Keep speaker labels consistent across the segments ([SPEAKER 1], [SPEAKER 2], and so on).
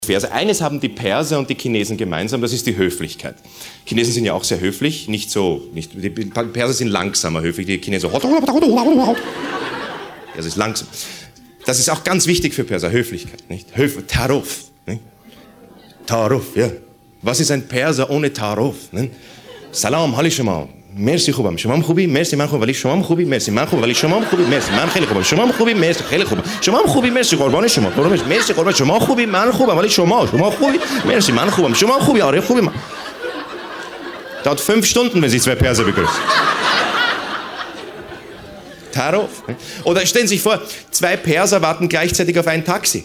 [SPEAKER 1] Verse. Eines haben die Perser und die Chinesen gemeinsam, das ist die Höflichkeit. Chinesen sind ja auch sehr höflich, die Perser sind langsamer höflich, die Chinesen so. Das ist langsam. Das ist auch ganz wichtig für Perser, Höflichkeit, nicht? Taruf, nicht? Taruf, ja. Was ist ein Perser ohne Taruf? Nicht? Salam, hali shama. مرسی خوبم شما هم خوبی مرسی من خوبم ولی شما هم خوبی مرسی من خوبم ولی شما هم خوبی مرسی من خیلی خوبم شما هم خوبی مرسی خیلی خوبم شما هم خوبی مرسی قربان شما قربان مرسی قربان شما خوبی من خوبم ولی شما خوبی مرسی من خوبم شما خوبی آره خوبی من dauert 5 Stunden wenn sich zwei Perser begrüßen. Taruf. Oder stellen Sie sich vor, 2 Perser warten gleichzeitig auf ein Taxi.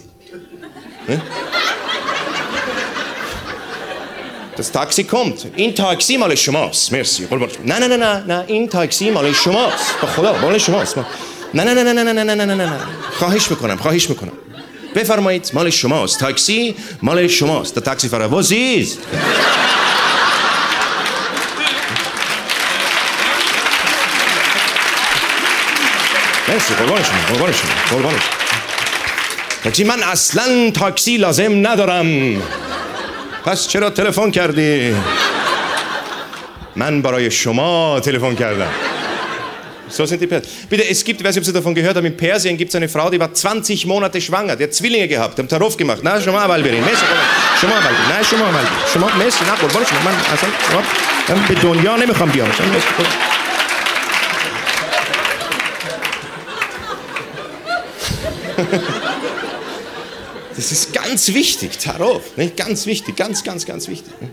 [SPEAKER 1] Das Taxi kommt. این تاکسی مال شماست. مرسی. نه این تاکسی مال شماست. به خدا مال شماست. نه. خواهش میکنم. بفرمایید مال شماست. تاکسی مال شماست. Der Taxifahrer, wo sie ist? مرسی قربان شما. تاکسی من اصلا تاکسی لازم ندارم. پس چرا تلفن کردی؟ من برای شما تلفن کردم. So sind die Perser. Bitte, es gibt, ich weiß nicht, ob Sie davon gehört haben, in Persien gibt es eine Frau, die war 20 Monate schwanger, die hat Zwillinge gehabt, haben Taruf gemacht. Na, schon mal Balberin. شما مرسی نه قربان شما من اصلا به دنیا نمیخوام بیام. Das ist ganz wichtig, Taruf, nicht? Ganz wichtig, ganz wichtig.